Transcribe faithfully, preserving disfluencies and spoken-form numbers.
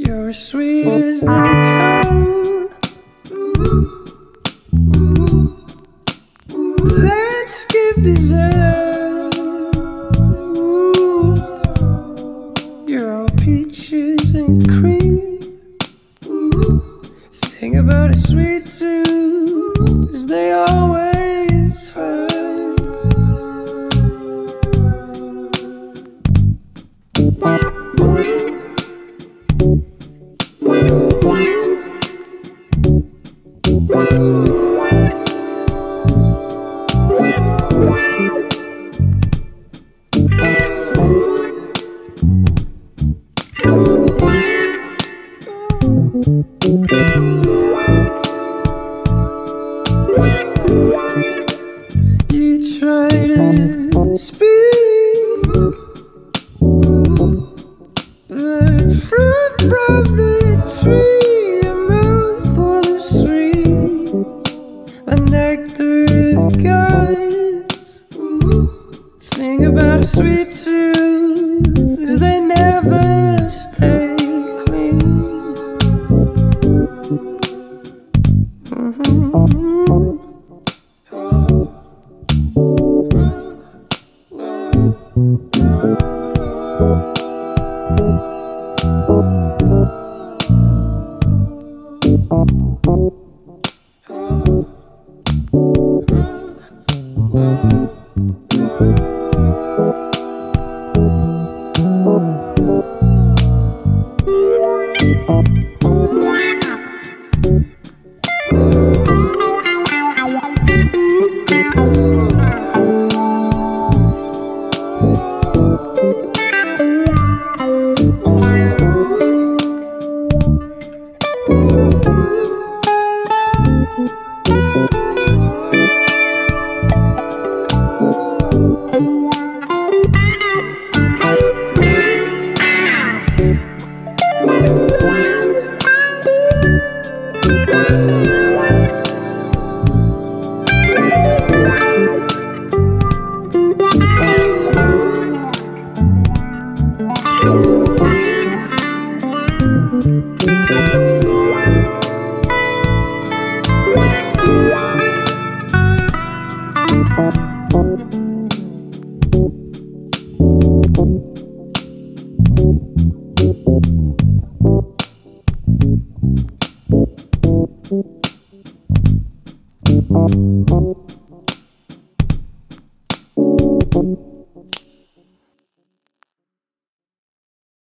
You're as sweet as they come. Let's skip dessert. You're all peaches and cream. Thing about a sweet tooth is they always hurt. You try to speak, but fruit from the tree, a mouthful of sweet, a nectar of gods. Thing about a sweet tooth is they never stay clean. Mm-hmm. Thank you.